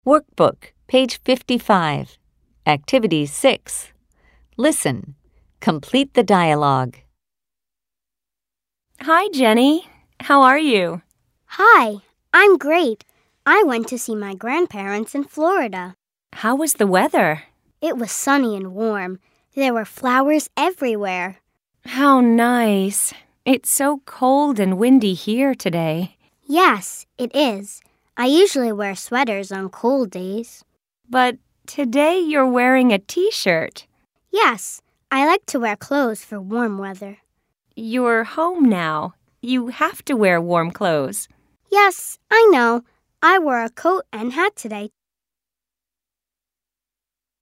Workbook, page 55. Activity 6. Listen. Complete the dialogue. Hi, Jenny. How are you? Hi, I'm great. I went to see my grandparents in Florida. How was the weather? It was sunny and warm. There were flowers everywhere. How nice. It's so cold and windy here today. Yes, it is. I usually wear sweaters on cold days. But today you're wearing a t-shirt. Yes, I like to wear clothes for warm weather. You're home now. You have to wear warm clothes. Yes, I know. I wore a coat and hat today,